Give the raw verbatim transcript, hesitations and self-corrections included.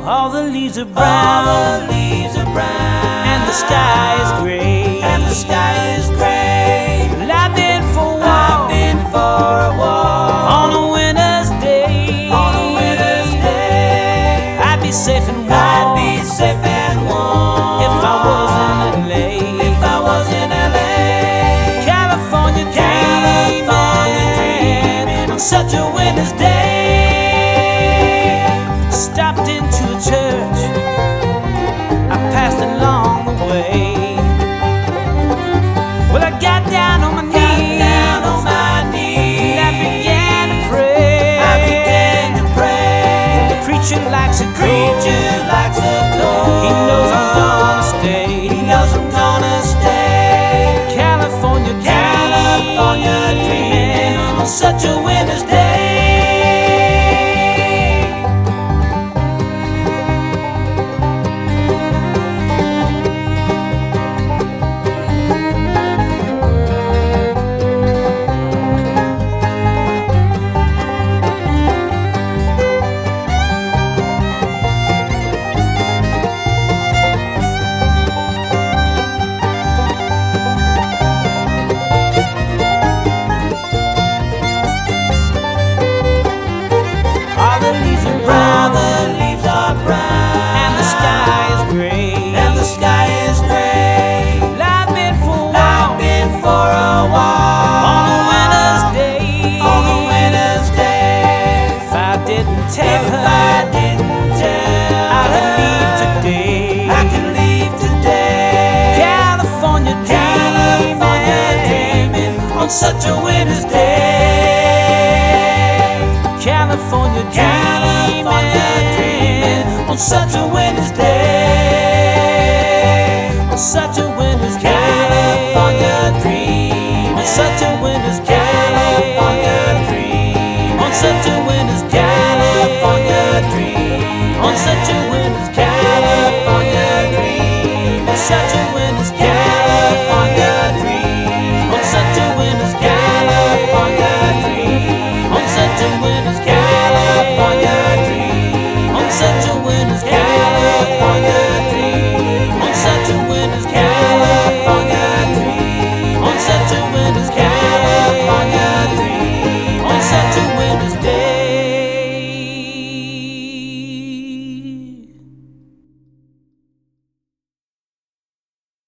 All the leaves are brown, all the leaves are brown, and the sky is gray, and the sky is gray. Well, I've been for a walk, I've been for a walk on a winter's day, on a winter's day. I'd be safe and warm, I'd be safe and warm if I was in L A. If I was in L A. California dreaming, California dreaming on such a winter's day. Stopped into a church, I passed along the way. Well, I got down on my knees, Got down on my knees, and I began to pray. I began to pray. The preacher likes a Preacher likes a close. He knows I'm gonna stay. He knows I'm gonna stay. California dreaming, California dreaming on such a winter's day. all the leaves are Brown, brown, the leaves are brown, and the sky is gray, and the sky is gray. Well, I've been for a I've walk been for a walk on a winter's day, on a winter's day. If I didn't tell If her I didn't tell I could her, leave today, I can leave today. California California dreaming, dreaming on such a winter's day. California California dreaming dreaming, on such a winter's day. on such a